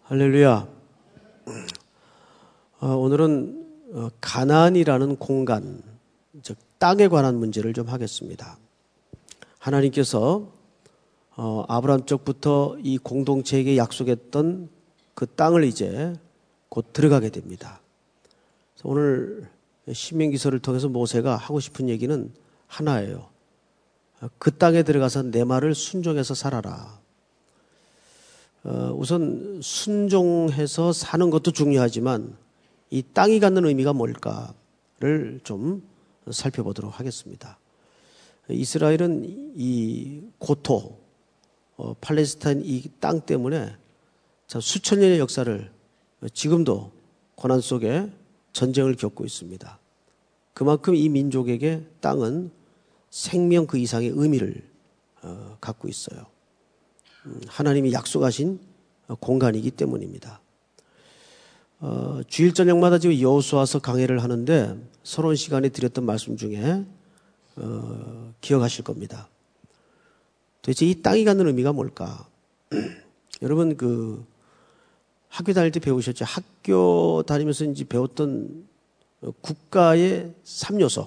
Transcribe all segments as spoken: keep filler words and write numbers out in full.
할렐루야. 어, 오늘은 어, 가나안이라는 공간, 즉 땅에 관한 문제를 좀 하겠습니다. 하나님께서 어, 아브라함 쪽부터 이 공동체에게 약속했던 그 땅을 이제 곧 들어가게 됩니다. 그래서 오늘 신명기서를 통해서 모세가 하고 싶은 얘기는 하나예요. 그 땅에 들어가서 내 말을 순종해서 살아라. 어, 우선 순종해서 사는 것도 중요하지만 이 땅이 갖는 의미가 뭘까를 좀 살펴보도록 하겠습니다. 이스라엘은 이 고토, 어, 팔레스타인 이 땅 때문에 참 수천 년의 역사를 지금도 고난 속에 전쟁을 겪고 있습니다. 그만큼 이 민족에게 땅은 생명 그 이상의 의미를 어, 갖고 있어요. 하나님이 약속하신 공간이기 때문입니다. 어, 주일 저녁마다 지금 여호수아서 강해를 하는데 서론 시간에 드렸던 말씀 중에 어, 기억하실 겁니다. 도대체 이 땅이 갖는 의미가 뭘까? 여러분 그 학교 다닐 때 배우셨죠? 학교 다니면서 이제 배웠던 국가의 삼 요소.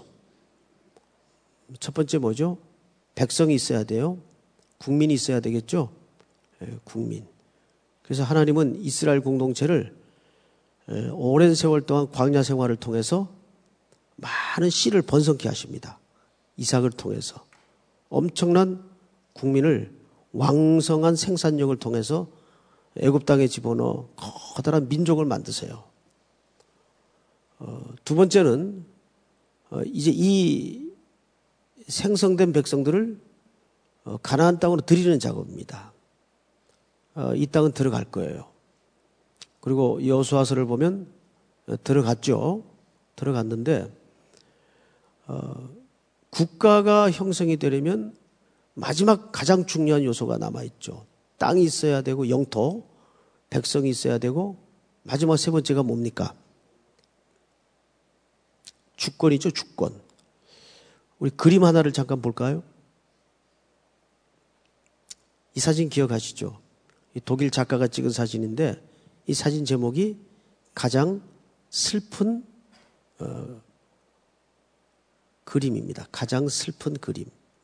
첫 번째 뭐죠? 백성이 있어야 돼요. 국민이 있어야 되겠죠? 국민. 그래서 하나님은 이스라엘 공동체를 오랜 세월 동안 광야 생활을 통해서 많은 씨를 번성케 하십니다. 이삭을 통해서 엄청난 국민을 왕성한 생산력을 통해서 애굽 땅에 집어넣어 커다란 민족을 만드세요. 어, 두 번째는 어, 이제 이 생성된 백성들을 어, 가나안 땅으로 들이는 작업입니다. 어, 이 땅은 들어갈 거예요. 그리고 여호수아서를 보면 어, 들어갔죠. 들어갔는데 어, 국가가 형성이 되려면 마지막 가장 중요한 요소가 남아있죠. 땅이 있어야 되고 영토, 백성이 있어야 되고 마지막 세 번째가 뭡니까? 주권이죠. 주권. 우리 그림 하나를 잠깐 볼까요? 이 사진 기억하시죠? 이 독일 작가가 찍은 사진인데 이 사진 제목이 가장 슬픈 어, 그림입니다. 가장 슬픈 그림.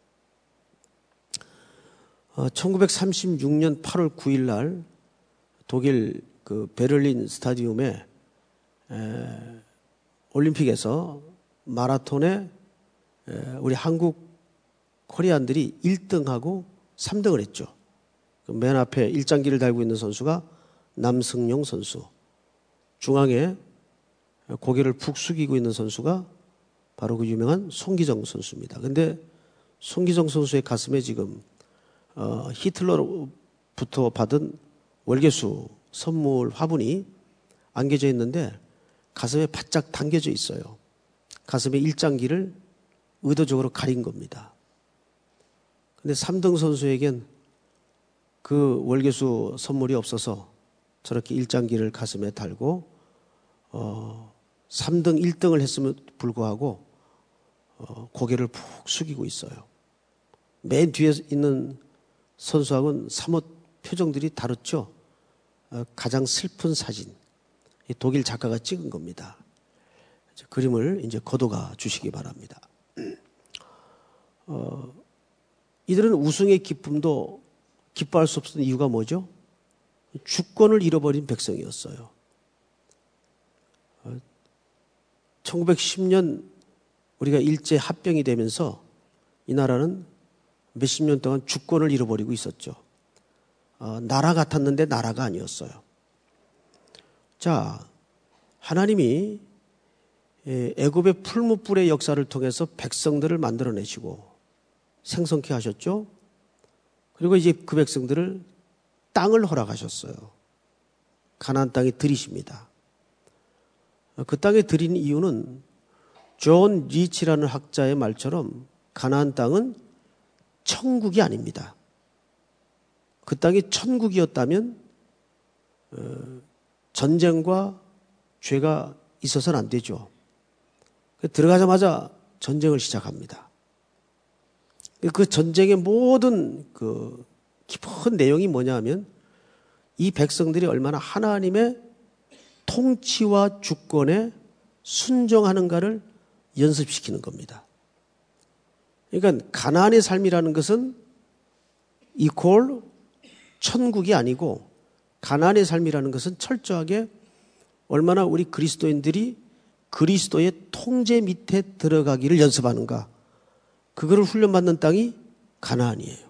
어, 천구백삼십육 년 팔월 구일 날 독일 그 베를린 스타디움에 에, 올림픽에서 마라톤에 에, 우리 한국 코리안들이 일 등하고 삼 등을 했죠. 맨 앞에 일장기를 달고 있는 선수가 남승용 선수, 중앙에 고개를 푹 숙이고 있는 선수가 바로 그 유명한 송기정 선수입니다. 그런데 송기정 선수의 가슴에 지금 어, 히틀러로부터 받은 월계수 선물 화분이 안겨져 있는데 가슴에 바짝 당겨져 있어요. 가슴에 일장기를 의도적으로 가린 겁니다. 그런데 삼 등 선수에겐 그 월계수 선물이 없어서 저렇게 일장기를 가슴에 달고 어, 삼 등 일 등을 했음에도 불구하고 어, 고개를 푹 숙이고 있어요. 맨 뒤에 있는 선수하고는 사뭇 표정들이 다르죠. 어, 가장 슬픈 사진. 이 독일 작가가 찍은 겁니다. 그림을 이제 거둬가 주시기 바랍니다. 어, 이들은 우승의 기쁨도 기뻐할 수 없었던 이유가 뭐죠? 주권을 잃어버린 백성이었어요. 어, 천구백십 년 우리가 일제 합병이 되면서 이 나라는 몇십 년 동안 주권을 잃어버리고 있었죠. 어, 나라 같았는데 나라가 아니었어요. 자, 하나님이 애굽의 풀무불의 역사를 통해서 백성들을 만들어내시고 생성케 하셨죠. 그리고 이제 그 백성들을 땅을 허락하셨어요. 가나안 땅에 들이십니다. 그 땅에 들인 이유는 존 리치라는 학자의 말처럼 가나안 땅은 천국이 아닙니다. 그 땅이 천국이었다면 전쟁과 죄가 있어서는 안 되죠. 들어가자마자 전쟁을 시작합니다. 그 전쟁의 모든 그 깊은 내용이 뭐냐 하면 이 백성들이 얼마나 하나님의 통치와 주권에 순종하는가를 연습시키는 겁니다. 그러니까 가나안의 삶이라는 것은 이퀄 천국이 아니고, 가나안의 삶이라는 것은 철저하게 얼마나 우리 그리스도인들이 그리스도의 통제 밑에 들어가기를 연습하는가, 그거를 훈련받는 땅이 가나안이에요.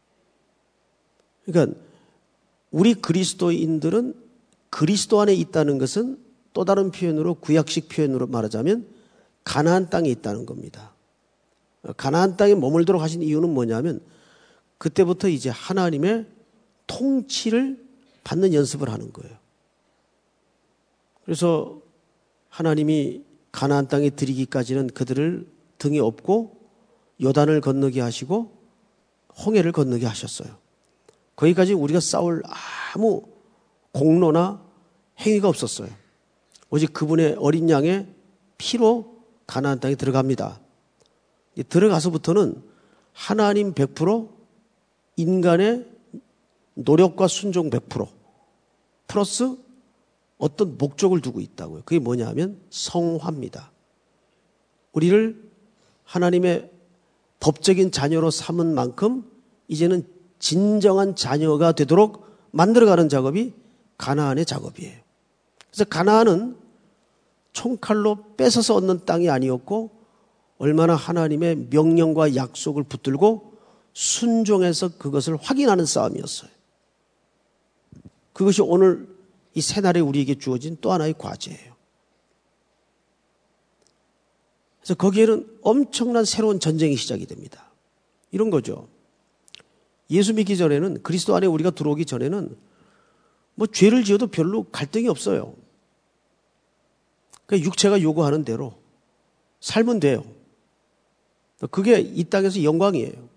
그러니까 우리 그리스도인들은 그리스도 안에 있다는 것은 또 다른 표현으로, 구약식 표현으로 말하자면 가나안 땅에 있다는 겁니다. 가나안 땅에 머물도록 하신 이유는 뭐냐면 그때부터 이제 하나님의 통치를 받는 연습을 하는 거예요. 그래서 하나님이 가나안 땅에 들이기까지는 그들을 등에 업고 요단을 건너게 하시고 홍해를 건너게 하셨어요. 거기까지 우리가 싸울 아무 공로나 행위가 없었어요. 오직 그분의 어린 양의 피로 가나안 땅에 들어갑니다. 들어가서부터는 하나님 백 퍼센트, 인간의 노력과 순종 백 퍼센트 플러스 어떤 목적을 두고 있다고요. 그게 뭐냐면 성화입니다. 우리를 하나님의 법적인 자녀로 삼은 만큼 이제는 진정한 자녀가 되도록 만들어가는 작업이 가나안의 작업이에요. 그래서 가나안은 총칼로 뺏어서 얻는 땅이 아니었고, 얼마나 하나님의 명령과 약속을 붙들고 순종해서 그것을 확인하는 싸움이었어요. 그것이 오늘 이 새날에 우리에게 주어진 또 하나의 과제예요. 그래서 거기에는 엄청난 새로운 전쟁이 시작이 됩니다. 이런 거죠. 예수 믿기 전에는, 그리스도 안에 우리가 들어오기 전에는 뭐 죄를 지어도 별로 갈등이 없어요. 그러니까 육체가 요구하는 대로 살면 돼요. 그게 이 땅에서 영광이에요.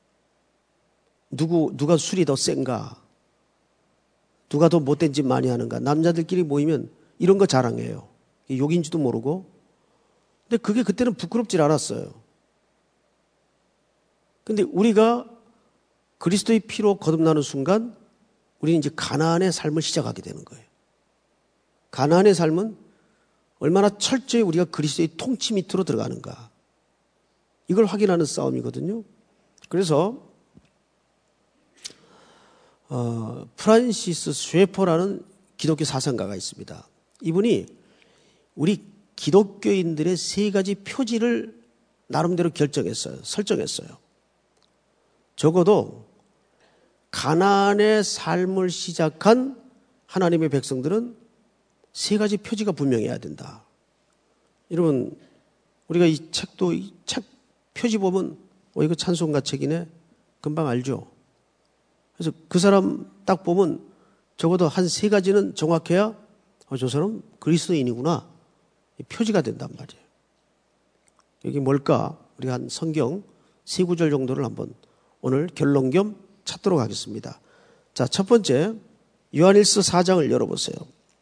누구, 누가 술이 더 센가? 누가 더 못된 짓 많이 하는가? 남자들끼리 모이면 이런 거 자랑해요. 욕인지도 모르고. 근데 그게 그때는 부끄럽질 않았어요. 근데 우리가 그리스도의 피로 거듭나는 순간 우리는 이제 가나안의 삶을 시작하게 되는 거예요. 가나안의 삶은 얼마나 철저히 우리가 그리스도의 통치 밑으로 들어가는가, 이걸 확인하는 싸움이거든요. 그래서 어, 프란시스 쉐퍼라는 기독교 사상가가 있습니다. 이분이 우리 기독교인들의 세 가지 표지를 나름대로 결정했어요. 설정했어요. 적어도 가나안의 삶을 시작한 하나님의 백성들은 세 가지 표지가 분명해야 된다. 여러분, 우리가 이 책도, 이 책 표지 보면 어, 이거 찬송가 책이네, 금방 알죠. 그래서 그 사람 딱 보면 적어도 한 세 가지는 정확해야 어, 저 사람 그리스도인이구나, 표지가 된단 말이에요. 여기 뭘까? 우리가 한 성경 세 구절 정도를 한번 오늘 결론 겸 찾도록 하겠습니다. 자, 첫 번째 요한일서 사 장을 열어보세요.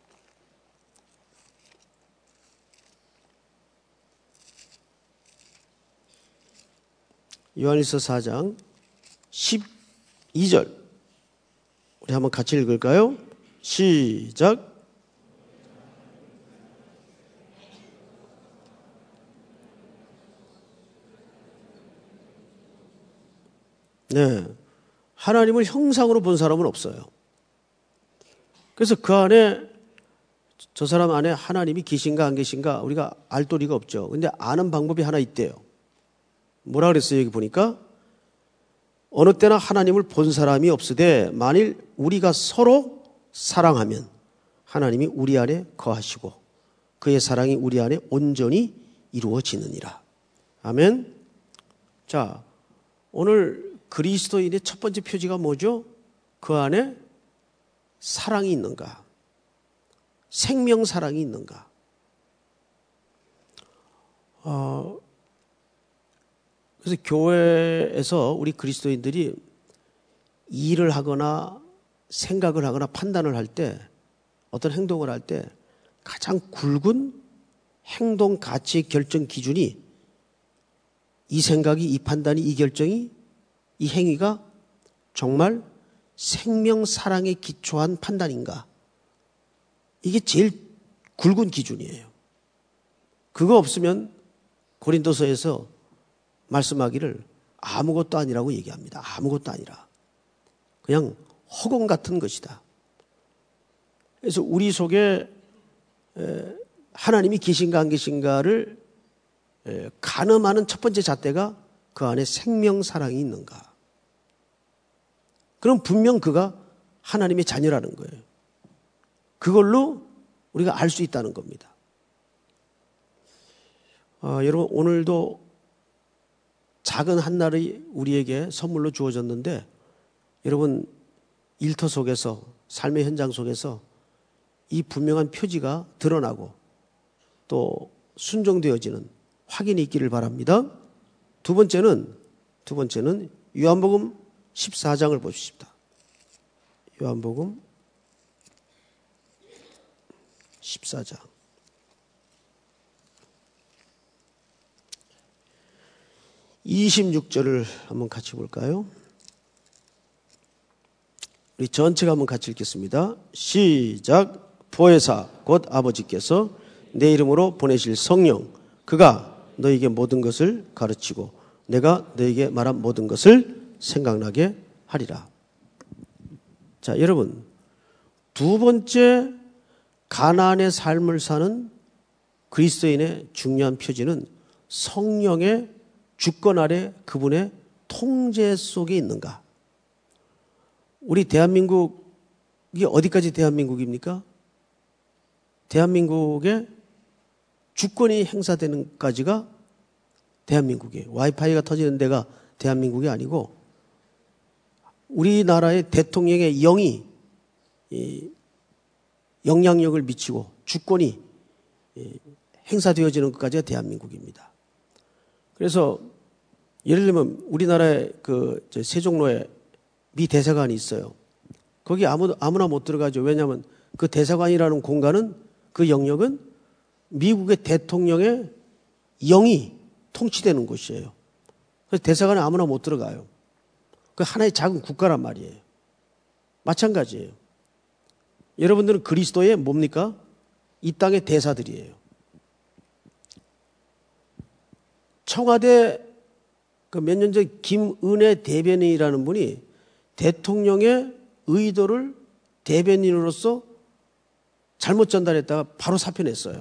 요한일서 사 장 십이 절 우리 한번 같이 읽을까요? 시작. 네, 하나님을 형상으로 본 사람은 없어요. 그래서 그 안에, 저 사람 안에 하나님이 계신가 안 계신가 우리가 알 도리가 없죠. 근데 아는 방법이 하나 있대요. 뭐라 그랬어요? 여기 보니까 어느 때나 하나님을 본 사람이 없으되 만일 우리가 서로 사랑하면 하나님이 우리 안에 거하시고 그의 사랑이 우리 안에 온전히 이루어지느니라. 아멘. 자, 오늘 그리스도인의 첫 번째 표지가 뭐죠? 그 안에 사랑이 있는가? 생명 사랑이 있는가? 어, 그래서 교회에서 우리 그리스도인들이 일을 하거나 생각을 하거나 판단을 할 때, 어떤 행동을 할 때 가장 굵은 행동 가치 결정 기준이 이 생각이, 이 판단이, 이 결정이, 이 행위가 정말 생명 사랑에 기초한 판단인가? 이게 제일 굵은 기준이에요. 그거 없으면 고린도서에서 말씀하기를 아무것도 아니라고 얘기합니다. 아무것도 아니라. 그냥 허공 같은 것이다. 그래서 우리 속에 하나님이 계신가 안 계신가를 가늠하는 첫 번째 잣대가 그 안에 생명 사랑이 있는가. 그럼 분명 그가 하나님의 자녀라는 거예요. 그걸로 우리가 알 수 있다는 겁니다. 아, 여러분 오늘도 작은 한날이 우리에게 선물로 주어졌는데 여러분 일터 속에서 삶의 현장 속에서 이 분명한 표지가 드러나고 또 순종되어지는 확인이 있기를 바랍니다. 두 번째는 두 번째는 요한복음 십사 장을 보십시다. 요한복음 십사 장. 이십육 절을 한번 같이 볼까요? 우리 전체가 한번 같이 읽겠습니다. 시작. 보혜사 곧 아버지께서 내 이름으로 보내실 성령 그가 너에게 모든 것을 가르치고 내가 너에게 말한 모든 것을 생각나게 하리라. 자, 여러분 두 번째 가나안의 삶을 사는 그리스도인의 중요한 표지는 성령의 주권 아래 그분의 통제 속에 있는가? 우리 대한민국이 어디까지 대한민국입니까? 대한민국의 주권이 행사되는 까지가 대한민국이에요. 와이파이가 터지는 데가 대한민국이 아니고 우리나라의 대통령의 영이 영향력을 미치고 주권이 행사되어지는 것까지가 대한민국입니다. 그래서 예를 들면 우리나라의 그 세종로에 미 대사관이 있어요. 거기 아무, 아무나 못 들어가죠. 왜냐하면 그 대사관이라는 공간은 그 영역은 미국의 대통령의 영이 통치되는 곳이에요. 그래서 대사관에 아무나 못 들어가요. 그 하나의 작은 국가란 말이에요. 마찬가지예요. 여러분들은 그리스도의 뭡니까? 이 땅의 대사들이에요. 청와대 그 몇 년 전 김은혜 대변인이라는 분이 대통령의 의도를 대변인으로서 잘못 전달했다가 바로 사표 냈어요.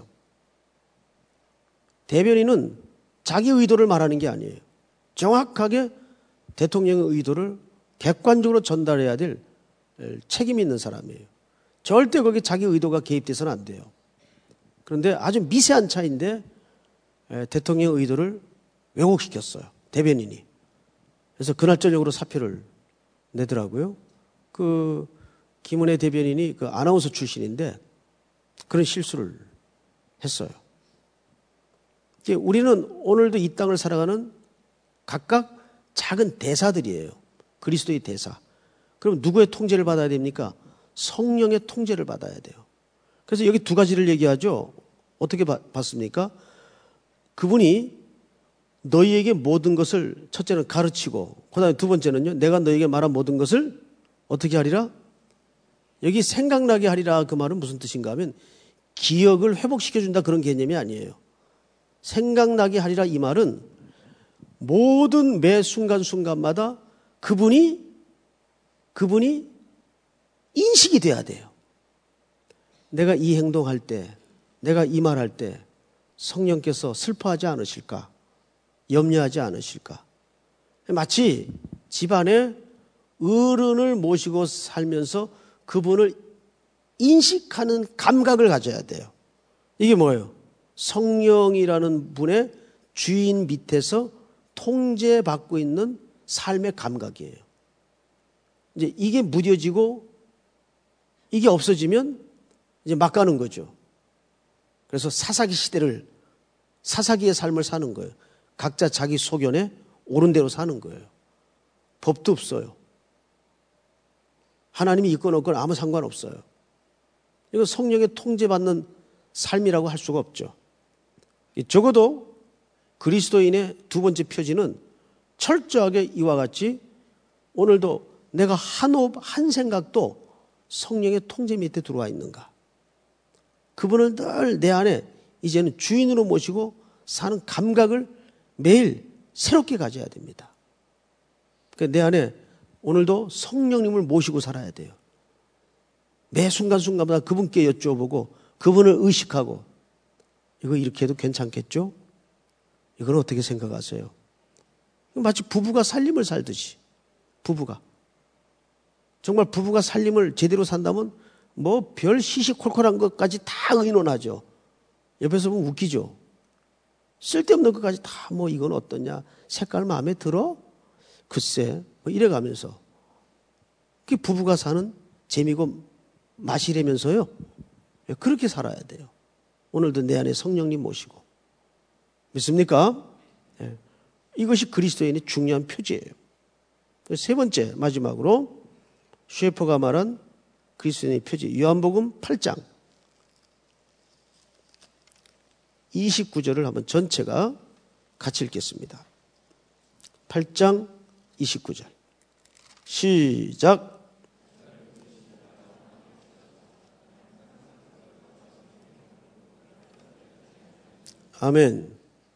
대변인은 자기 의도를 말하는 게 아니에요. 정확하게 대통령의 의도를 객관적으로 전달해야 될 책임이 있는 사람이에요. 절대 거기 자기 의도가 개입돼서는 안 돼요. 그런데 아주 미세한 차이인데 대통령의 의도를 왜곡시켰어요. 대변인이. 그래서 그날 저녁으로 사표를 내더라고요. 그 김은혜 대변인이 그 아나운서 출신인데 그런 실수를 했어요. 우리는 오늘도 이 땅을 살아가는 각각 작은 대사들이에요. 그리스도의 대사. 그럼 누구의 통제를 받아야 됩니까? 성령의 통제를 받아야 돼요. 그래서 여기 두 가지를 얘기하죠. 어떻게 봤습니까? 그분이 너희에게 모든 것을 첫째는 가르치고 그 다음에 두 번째는요. 내가 너희에게 말한 모든 것을 어떻게 하리라? 여기 생각나게 하리라 그 말은 무슨 뜻인가 하면 기억을 회복시켜준다 그런 개념이 아니에요. 생각나게 하리라 이 말은 모든 매 순간순간마다 그분이 그분이 인식이 돼야 돼요. 내가 이 행동할 때, 내가 이 말할 때 성령께서 슬퍼하지 않으실까? 염려하지 않으실까? 마치 집안에 어른을 모시고 살면서 그분을 인식하는 감각을 가져야 돼요. 이게 뭐예요? 성령이라는 분의 주인 밑에서 통제받고 있는 삶의 감각이에요. 이제 이게 무뎌지고 이게 없어지면 이제 막 가는 거죠. 그래서 사사기 시대를 사사기의 삶을 사는 거예요. 각자 자기 소견에 옳은 대로 사는 거예요. 법도 없어요. 하나님이 있건 없건 아무 상관없어요. 이거 성령의 통제받는 삶이라고 할 수가 없죠. 적어도 그리스도인의 두 번째 표지는 철저하게 이와 같이 오늘도 내가 한 호흡, 한 생각도 성령의 통제 밑에 들어와 있는가? 그분을 늘 내 안에 이제는 주인으로 모시고 사는 감각을 매일 새롭게 가져야 됩니다. 그러니까 내 안에 오늘도 성령님을 모시고 살아야 돼요. 매 순간순간마다 그분께 여쭤보고 그분을 의식하고 이거 이렇게 해도 괜찮겠죠? 이건 어떻게 생각하세요? 마치 부부가 살림을 살듯이 부부가 정말 부부가 살림을 제대로 산다면 뭐 별 시시콜콜한 것까지 다 의논하죠. 옆에서 보면 웃기죠. 쓸데없는 것까지 다 뭐 이건 어떠냐, 색깔 마음에 들어? 글쎄 뭐 이래가면서 그게 부부가 사는 재미고 맛이라면서요. 그렇게 살아야 돼요. 오늘도 내 안에 성령님 모시고. 믿습니까? 네. 이것이 그리스도인의 중요한 표지예요. 세 번째 마지막으로 셰퍼가 말한 그리스도인의 표지, 요한복음 팔 장 이십구 절을 한번 전체가 같이 읽겠습니다. 팔 장 이십구 절 시작. 아멘.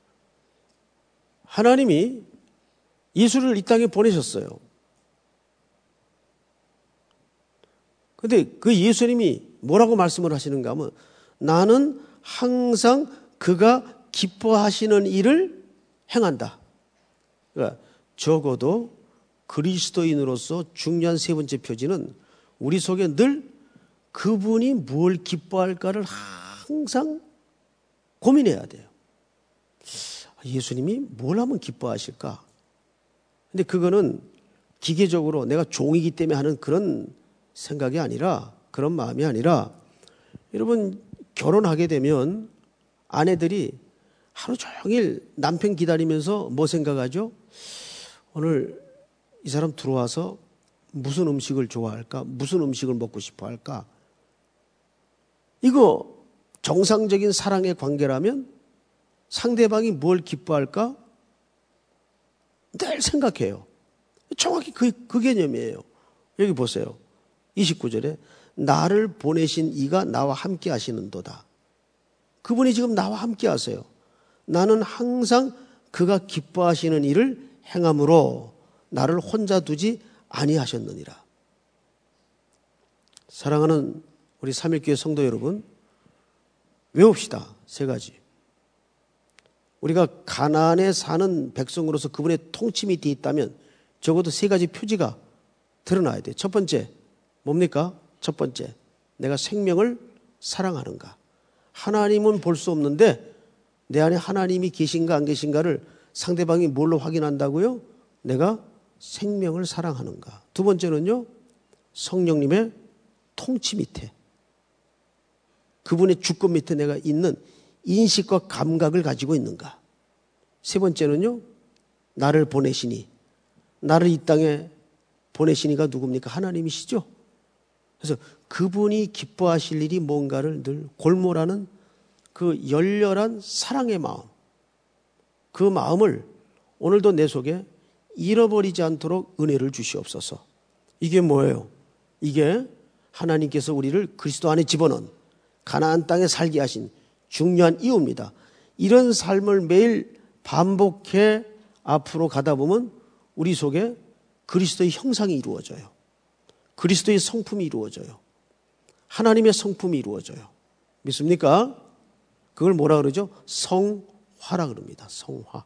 하나님이 예수를 이 땅에 보내셨어요. 그런데 그 예수님이 뭐라고 말씀을 하시는가 하면 나는 항상 그가 기뻐하시는 일을 행한다. 그러니까 적어도 그리스도인으로서 중요한 세 번째 표지는 우리 속에 늘 그분이 뭘 기뻐할까를 항상 고민해야 돼요. 예수님이 뭘 하면 기뻐하실까? 근데 그거는 기계적으로 내가 종이기 때문에 하는 그런 생각이 아니라, 그런 마음이 아니라, 여러분 결혼하게 되면 아내들이 하루 종일 남편 기다리면서 뭐 생각하죠? 오늘 이 사람 들어와서 무슨 음식을 좋아할까? 무슨 음식을 먹고 싶어 할까? 이거 정상적인 사랑의 관계라면 상대방이 뭘 기뻐할까? 늘 생각해요. 정확히 그, 그 개념이에요. 여기 보세요. 이십구 절에 나를 보내신 이가 나와 함께 하시는도다. 그분이 지금 나와 함께 하세요. 나는 항상 그가 기뻐하시는 일을 행함으로 나를 혼자 두지 아니하셨느니라. 사랑하는 우리 삼일교회 성도 여러분, 외웁시다. 세 가지. 우리가 가나안에 사는 백성으로서 그분의 통치 밑에 있다면 적어도 세 가지 표지가 드러나야 돼요. 첫 번째, 뭡니까? 첫 번째, 내가 생명을 사랑하는가. 하나님은 볼 수 없는데 내 안에 하나님이 계신가 안 계신가를 상대방이 뭘로 확인한다고요? 내가 생명을 사랑하는가. 두 번째는요, 성령님의 통치 밑에, 그분의 주권 밑에 내가 있는 인식과 감각을 가지고 있는가. 세 번째는요, 나를 보내시니, 나를 이 땅에 보내시니가 누굽니까? 하나님이시죠. 그래서 그분이 기뻐하실 일이 뭔가를 늘 골몰하는 그 열렬한 사랑의 마음, 그 마음을 오늘도 내 속에 잃어버리지 않도록 은혜를 주시옵소서. 이게 뭐예요? 이게 하나님께서 우리를 그리스도 안에 집어넣은 가나안 땅에 살게 하신 중요한 이유입니다. 이런 삶을 매일 반복해 앞으로 가다 보면 우리 속에 그리스도의 형상이 이루어져요. 그리스도의 성품이 이루어져요. 하나님의 성품이 이루어져요. 믿습니까? 그걸 뭐라 그러죠? 성화라 그럽니다. 성화.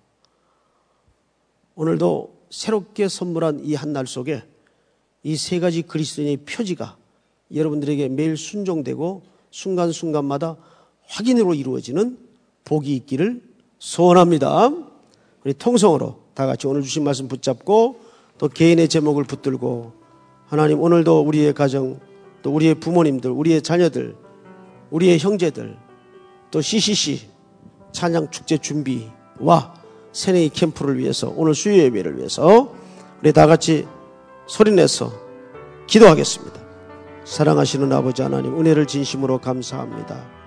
오늘도 새롭게 선물한 이 한 날 속에 이 세 가지 그리스도인의 표지가 여러분들에게 매일 순종되고 순간순간마다 확인으로 이루어지는 복이 있기를 소원합니다. 우리 통성으로 다 같이 오늘 주신 말씀 붙잡고 또 개인의 제목을 붙들고 하나님, 오늘도 우리의 가정, 또 우리의 부모님들, 우리의 자녀들, 우리의 형제들, 또 씨씨씨 찬양 축제 준비와 새내기 캠프를 위해서, 오늘 수요 예배를 위해서 우리 다 같이 소리내서 기도하겠습니다. 사랑하시는 아버지 하나님, 은혜를 진심으로 감사합니다.